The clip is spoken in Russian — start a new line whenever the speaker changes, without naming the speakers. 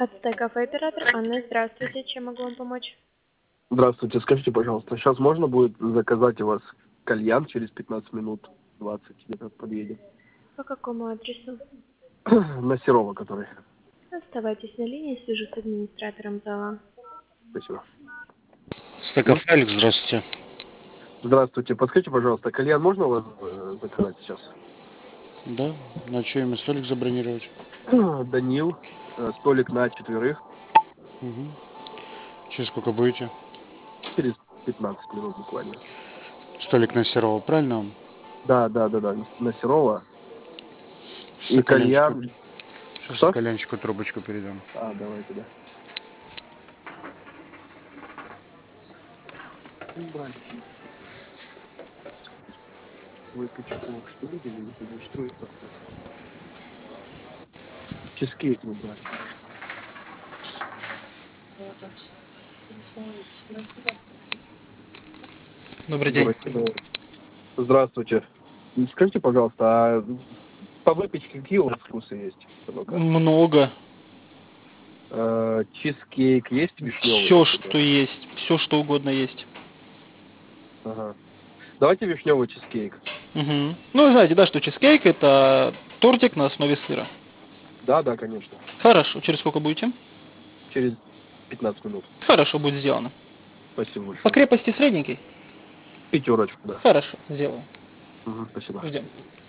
Ацтек кафе, оператор Анна, здравствуйте, чем могу вам помочь?
Здравствуйте, скажите, пожалуйста, сейчас можно будет заказать у вас кальян через 15 минут, 20 где-то подъедет?
По какому адресу?
На Серова, который.
Оставайтесь на линии, свяжусь с администратором зала.
Спасибо.
Стеков Алекс, здравствуйте.
Здравствуйте, подскажите, пожалуйста, кальян можно у вас заказать сейчас?
Да, на чье имя столик забронировать?
Данил, столик на 4,
Угу. Через сколько будете?
через 15 минут буквально.
Столик на Серова, правильно?
Да, на Серова. И
Стаканчику.
кальян.
Сейчас
Что?
стаканчику трубочку передам.
Давайте, да. Брать. Выпечку, что видели, что это? Чизкейк мы брали.
Добрый день.
Здравствуйте. Скажите, пожалуйста, а по выпечке какие у вас вкусы есть? Ну-ка.
Много.
Чизкейк есть вишневый?
Все, что есть. Все, что угодно есть.
Ага. Давайте вишневый чизкейк.
Угу. Ну, вы знаете, да, что чизкейк это тортик на основе сыра.
Да, конечно.
Хорошо. Через сколько будете?
Через 15 минут.
Хорошо, будет сделано.
Спасибо
По
большое.
крепости средненький?
5, да.
Хорошо, сделаю.
Спасибо.
Ждем.